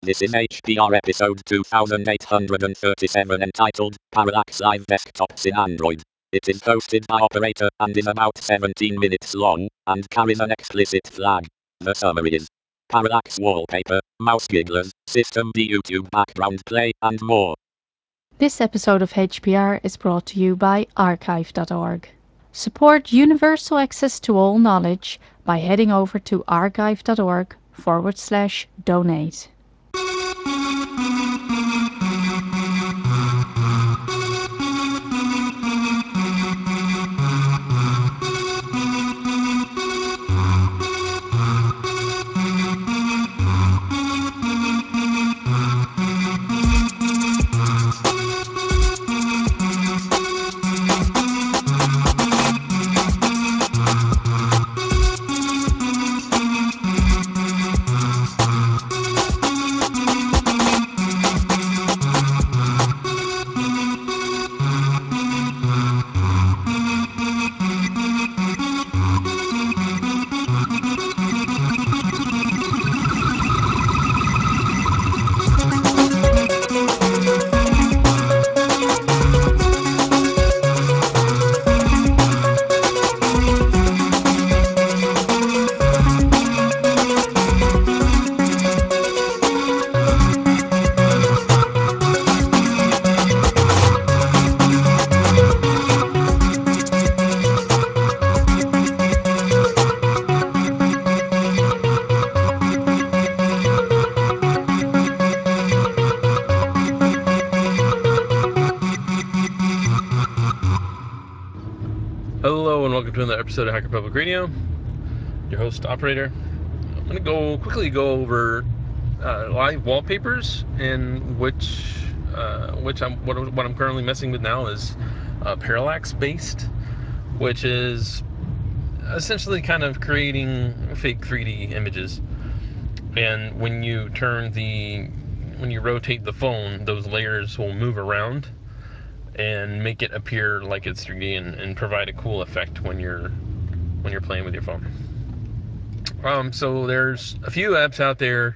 This is HPR episode 2837 entitled Parallax Live Desktops in Android. It is hosted by Operator and is about 17 minutes long and carries an explicit flag. The summary is Parallax wallpaper, mouse gigglers, system D YouTube background play and more. This episode of HPR is brought to you by archive.org. Support universal access to all knowledge by heading over to archive.org/donate. Hello and welcome to another episode of Hacker Public Radio. Your host, Operator. I'm going to quickly go over live wallpapers, and what I'm currently messing with now is parallax based, which is essentially kind of creating fake 3D images. And when you rotate the phone, those layers will move around and make it appear like it's 3D and provide a cool effect when you're playing with your phone. So there's a few apps out there.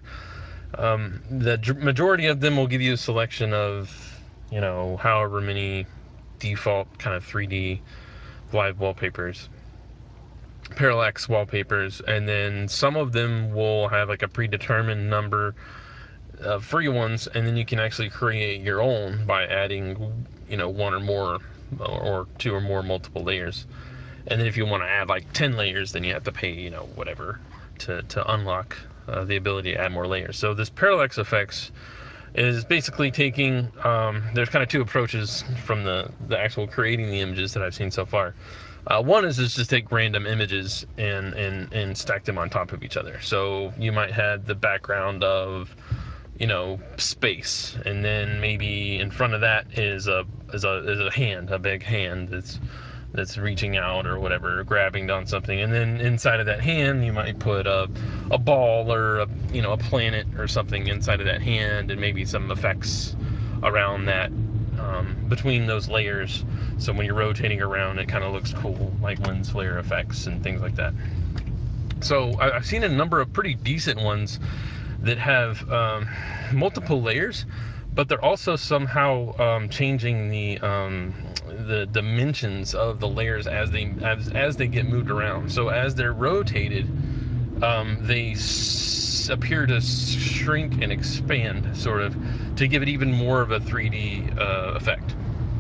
The majority of them will give you a selection of, however many default kind of 3D live wallpapers, parallax wallpapers, and then some of them will have like a predetermined number of free ones, and then you can actually create your own by adding, one or more, or two or more multiple layers. And then if you want to add like 10 layers, then you have to pay, whatever to unlock the ability to add more layers. So this parallax effects is basically taking, there's kind of two approaches from the actual creating the images that I've seen so far. One is just take random images and stack them on top of each other. So you might have the background of, space, and then maybe in front of that is a hand, a big hand that's reaching out or whatever, grabbing on something, and then inside of that hand you might put a ball or a planet or something inside of that hand, and maybe some effects around that, between those layers, so when you're rotating around it kind of looks cool, like lens flare effects and things like that. So I've seen a number of pretty decent ones that have multiple layers, but they're also somehow changing the dimensions of the layers as they get moved around. So as they're rotated, they appear to shrink and expand, sort of, to give it even more of a 3D effect.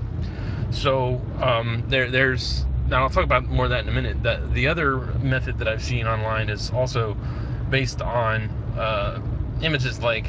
So there's now, I'll talk about more of that in a minute. The other method that I've seen online is also based on images, like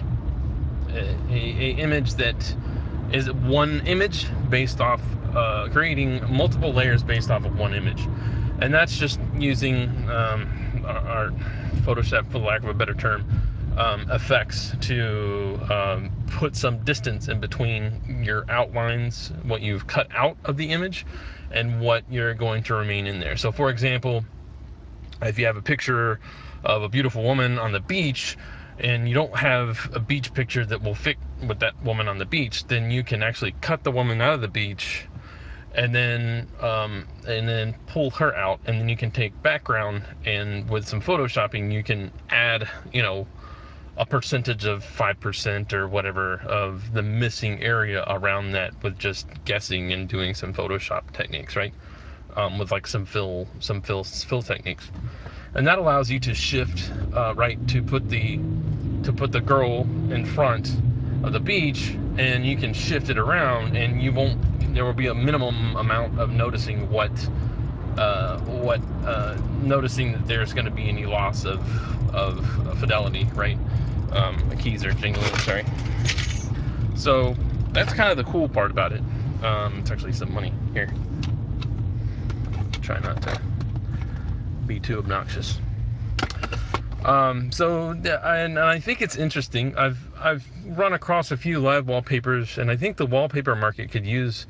a image that is one image based off, creating multiple layers based off of one image. And that's just using our Photoshop, for lack of a better term, effects to put some distance in between your outlines, what you've cut out of the image, and what you're going to remain in there. So for example, if you have a picture of a beautiful woman on the beach, and you don't have a beach picture that will fit with that woman on the beach, then you can actually cut the woman out of the beach, and then pull her out, and then you can take background, and with some photoshopping you can add, a percentage of 5% or whatever of the missing area around that with just guessing and doing some Photoshop techniques, right? With like some fill techniques, and that allows you to shift right to put the girl in front of the beach, and you can shift it around, and there will be a minimum amount of noticing noticing that there's going to be any loss of fidelity, right? The keys are jingling, sorry. So that's kind of the cool part about it. It's actually some money here. Try not to be too obnoxious. And I think it's interesting. I've run across a few live wallpapers, and I think the wallpaper market could use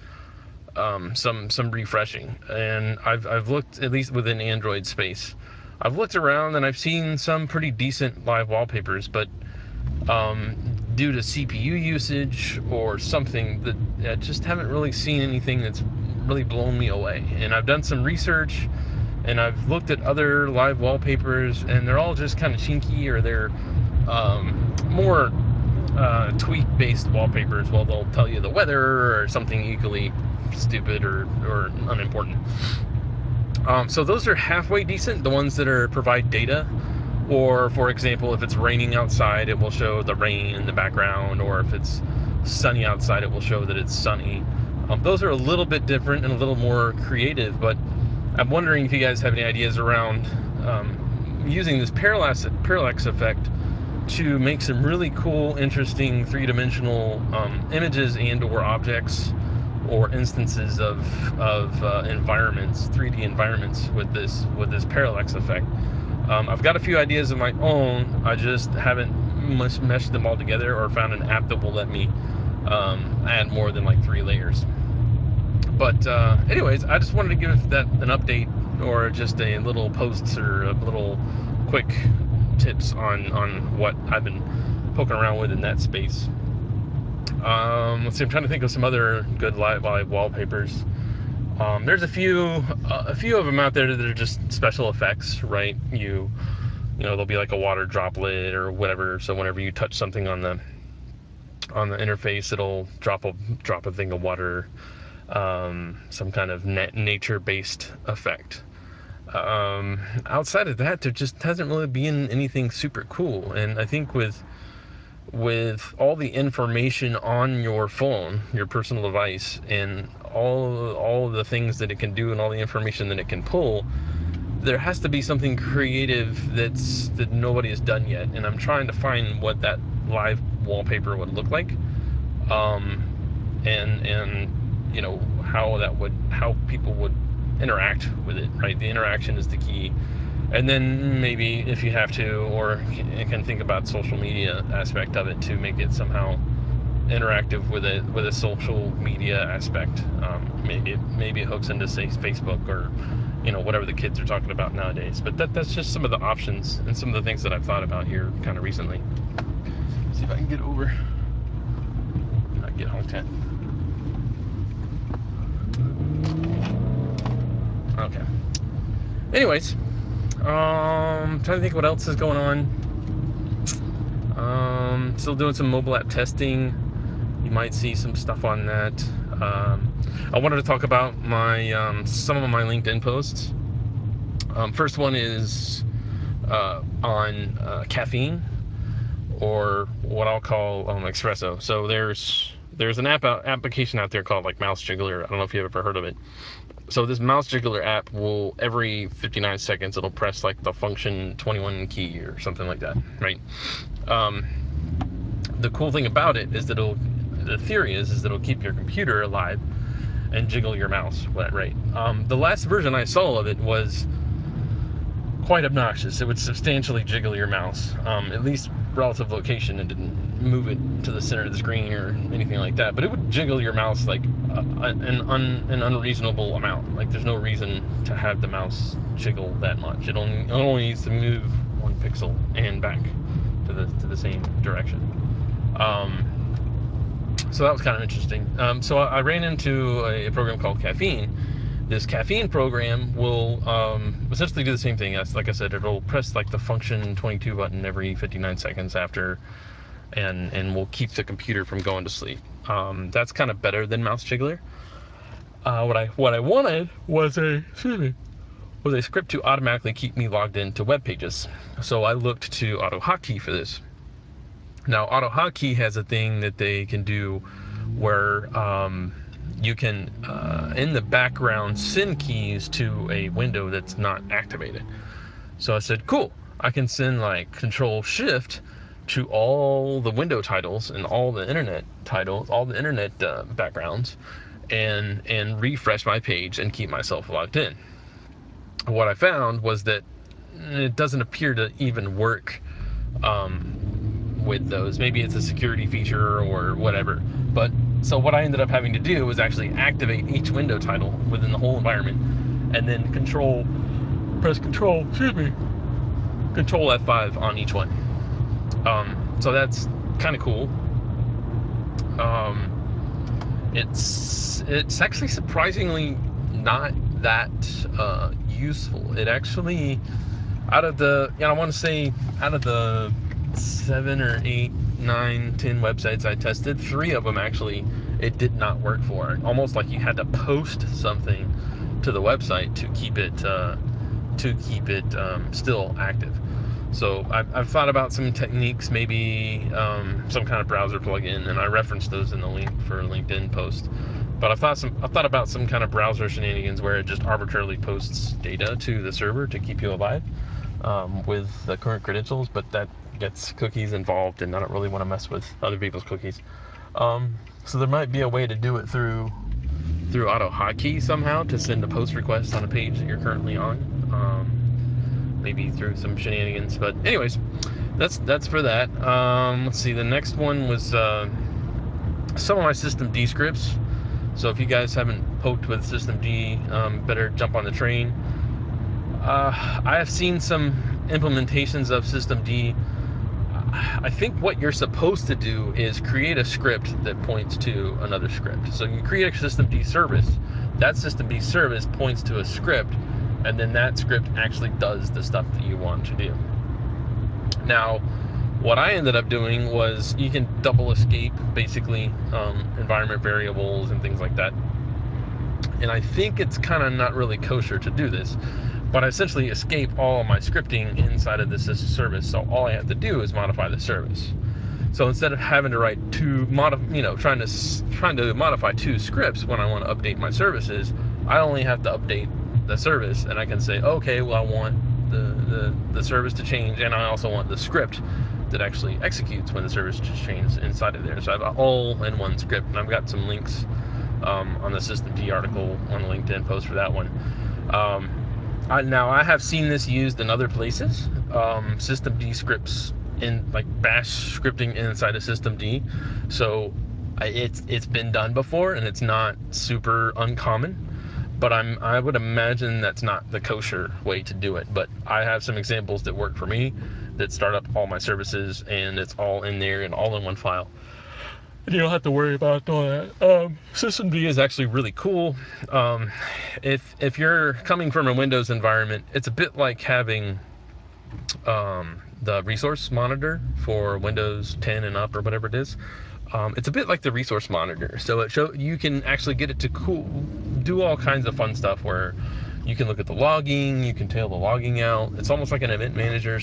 some refreshing. And I've looked, at least within Android space, I've looked around and I've seen some pretty decent live wallpapers, but due to CPU usage or something, that I just haven't really seen anything that's really blown me away. And I've done some research, and I've looked at other live wallpapers, and they're all just kind of chinky, or they're more tweak-based wallpapers. Well, they'll tell you the weather or something equally stupid or unimportant. So those are halfway decent, the ones that provide data. Or, for example, if it's raining outside, it will show the rain in the background, or if it's sunny outside, it will show that it's sunny. Those are a little bit different and a little more creative, but I'm wondering if you guys have any ideas around using this parallax effect to make some really cool, interesting three-dimensional images and or objects or instances of environments, 3D environments with this parallax effect. I've got a few ideas of my own. I just haven't meshed them all together or found an app that will let me add more than like 3 layers. But anyways, I just wanted to give that an update, or just a little post or a little quick tips on what I've been poking around with in that space. Let's see, I'm trying to think of some other good live wallpapers. There's a few of them out there that are just special effects, right? You know, there'll be like a water droplet or whatever. So whenever you touch something on the interface, it'll drop a thing of water. Some kind of nature-based effect. Outside of that, there just hasn't really been anything super cool. And I think with all the information on your phone, your personal device, and all the things that it can do and all the information that it can pull, there has to be something creative that nobody has done yet. And I'm trying to find what that live wallpaper would look like, and you know, how people would interact with it, right? The interaction is the key. And then maybe if you have to, or you can think about social media aspect of it to make it somehow interactive with a social media aspect. Maybe it hooks into, say, Facebook, or you know, whatever the kids are talking about nowadays. But that's just some of the options and some of the things that I've thought about here kind of recently. See if I can get over, not get honked at. Okay. Anyways, trying to think what else is going on. Still doing some mobile app testing. You might see some stuff on that. I wanted to talk about my some of my LinkedIn posts. First one is on caffeine, or what I'll call espresso. So there's an application out there called like Mouse Jiggler. I don't know if you've ever heard of it. So this Mouse Jiggler app will, every 59 seconds, it'll press like the function 21 key or something like that, right? The cool thing about it is that the theory is that it'll keep your computer alive and jiggle your mouse at that rate. The last version I saw of it was quite obnoxious. It would substantially jiggle your mouse, at least relative location. It didn't move it to the center of the screen or anything like that, but it would jiggle your mouse like an unreasonable amount. Like, there's no reason to have the mouse jiggle that much. It only needs to move 1 pixel and back to the same direction. So that was kind of interesting. So I ran into a program called Caffeine, This caffeine program will essentially do the same thing. As like I said, it'll press like the function 22 button every 59 seconds after, and will keep the computer from going to sleep. That's kind of better than Mouse Jiggler. What I wanted was a script to automatically keep me logged into web pages. So I looked to AutoHotkey for this. Now AutoHotkey has a thing that they can do where you can in the background send keys to a window that's not activated. So I said, cool, I can send like Control Shift to all the window titles and all the internet titles, all the internet backgrounds, and refresh my page and keep myself logged in. What I found was that it doesn't appear to even work with those. Maybe it's a security feature or whatever. But so what I ended up having to do was actually activate each window title within the whole environment, and then press Control F5 on each one. So that's kind of cool. It's actually surprisingly not that useful. It actually, out of the 7 or 8, 9, 10 websites I tested, 3 of them actually it did not work for. Almost like you had to post something to the website to keep it still active. So I've thought about some techniques, maybe some kind of browser plugin, and I referenced those in the link for a LinkedIn post. But I've thought about some kind of browser shenanigans where it just arbitrarily posts data to the server to keep you alive with the current credentials, but that gets cookies involved, and I don't really want to mess with other people's cookies. So there might be a way to do it through AutoHotkey somehow, to send a post request on a page that you're currently on. Maybe through some shenanigans, but anyways, that's for that. Let's see, the next one was some of my systemd scripts. So if you guys haven't poked with systemd, better jump on the train. I have seen some implementations of systemd. I think what you're supposed to do is create a script that points to another script. So you create a systemd service. That systemd service points to a script, and then that script actually does the stuff that you want to do. Now, what I ended up doing was you can double escape, basically, environment variables and things like that. And I think it's kind of not really kosher to do this, but I essentially escape all of my scripting inside of this service. So all I have to do is modify the service. So instead of having to write trying to modify 2 scripts when I want to update my services, I only have to update the service, and I can say, okay, well, I want the service to change, and I also want the script that actually executes when the service changes inside of there. So I have all in one script, and I've got some links on the systemd article on the LinkedIn post for that one. Now I have seen this used in other places. Systemd scripts in like bash scripting inside of systemd. So it's been done before, and it's not super uncommon. But I would imagine that's not the kosher way to do it. But I have some examples that work for me that start up all my services, and it's all in there and all in one file. And you don't have to worry about all that. Systemd is actually really cool. If you're coming from a Windows environment, it's a bit like having the resource monitor for Windows 10 and up or whatever it is. It's a bit like the resource monitor. So you can actually get it to do all kinds of fun stuff where you can look at the logging, you can tail the logging out. It's almost like an event manager /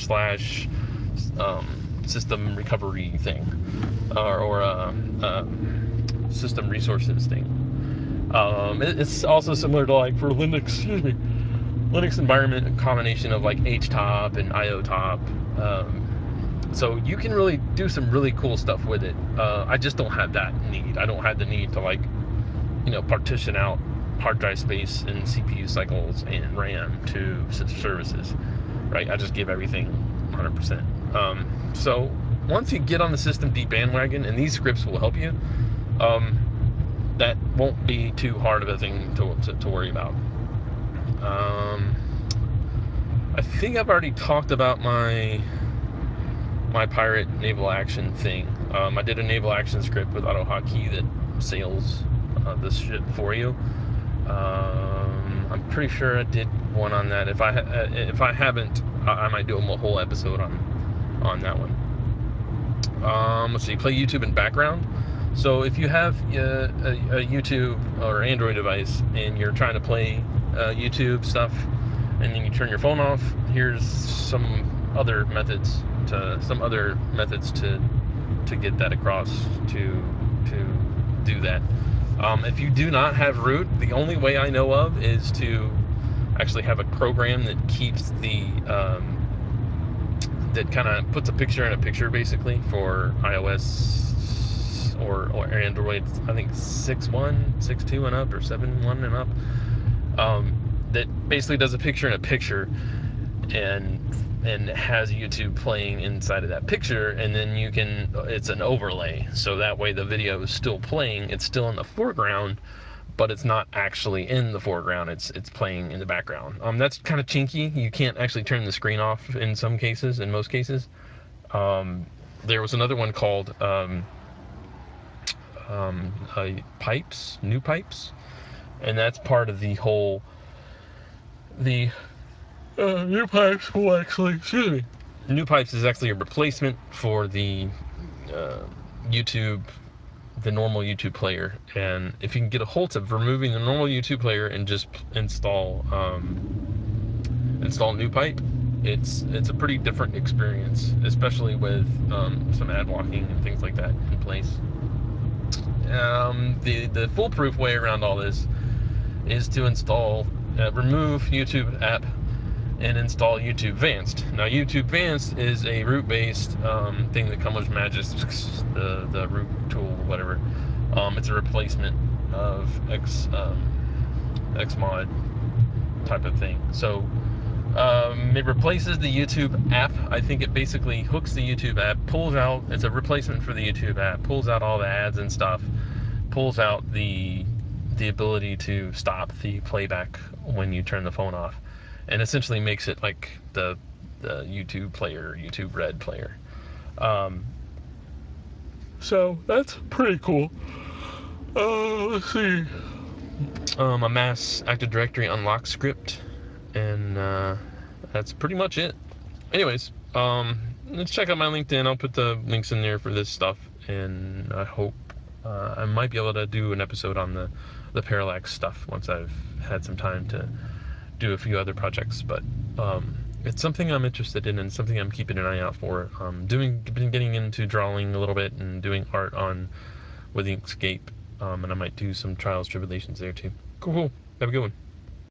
system recovery thing, or a system resources thing. It's also similar to, like, for Linux environment, a combination of like HTOP and IOTOP. So you can really do some really cool stuff with it. I just don't have that need. I don't have the need to, like, partition out hard drive space and CPU cycles and RAM to services, right? I just give everything 100%. So once you get on the systemd bandwagon, and these scripts will help you, that won't be too hard of a thing to worry about. I think I've already talked about my pirate naval action thing. I did a naval action script with AutoHotkey that sails this ship for you. I'm pretty sure I did one on that. If I haven't, I might do a whole episode on that one. Let's see, play YouTube in background. So if you have a YouTube or Android device and you're trying to play YouTube stuff, and then you turn your phone off, here's some other methods to get that across to do that. If you do not have root, the only way I know of is to actually have a program that keeps that kind of puts a picture in a picture, basically, for iOS or Android, I think 6.1, 6.2 and up, or 7.1 and up, that basically does a picture in a picture and has YouTube playing inside of that picture, and then it's an overlay, so that way the video is still playing, it's still in the foreground, but it's not actually in the foreground, it's playing in the background. That's kind of chinky. You can't actually turn the screen off in most cases. There was another one called New Pipes, and that's part of the whole New Pipes will actually, excuse me. New Pipes is actually a replacement for the YouTube, the normal YouTube player. And if you can get a hold of removing the normal YouTube player and just install New Pipe, it's a pretty different experience, especially with some ad blocking and things like that in place. The foolproof way around all this is to remove YouTube app and install YouTube Advanced. Now, YouTube Advanced is a root-based thing that comes with Magisk, the root tool, whatever. It's a replacement of Xmod type of thing. So it replaces the YouTube app. I think it basically hooks the YouTube app, it's a replacement for the YouTube app, pulls out all the ads and stuff, pulls out the ability to stop the playback when you turn the phone off, and essentially makes it like the YouTube player, YouTube Red player. So that's pretty cool. Let's see. A mass Active Directory unlock script, and that's pretty much it. Anyways, let's check out my LinkedIn. I'll put the links in there for this stuff, and I hope I might be able to do an episode on the parallax stuff once I've had some time to do a few other projects. But it's something I'm interested in and something I'm keeping an eye out for. Been getting into drawing a little bit and doing art with Inkscape, and I might do some trials, tribulations there too. Cool. Have a good one.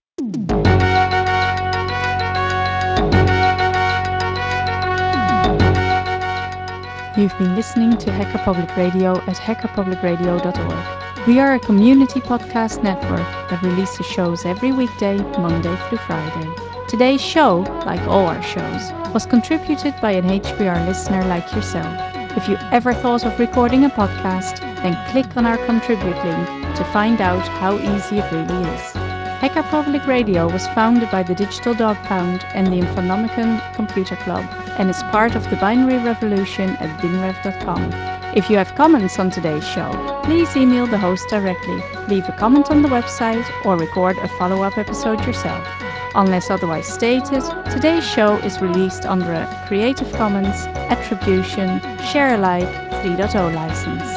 You've been listening to Hacker Public Radio at hackerpublicradio.org. We are a community podcast network that releases shows every weekday, Monday through Friday. Today's show, like all our shows, was contributed by an HPR listener like yourself. If you ever thought of recording a podcast, then click on our contribute link to find out how easy it really is. Hacker Public Radio was founded by the Digital Dog Pound and the Infonomicon Computer Club and is part of the binary revolution at binrev.com. If you have comments on today's show, please email the host directly, leave a comment on the website, or record a follow-up episode yourself. Unless otherwise stated, today's show is released under a Creative Commons Attribution Share Alike 3.0 license.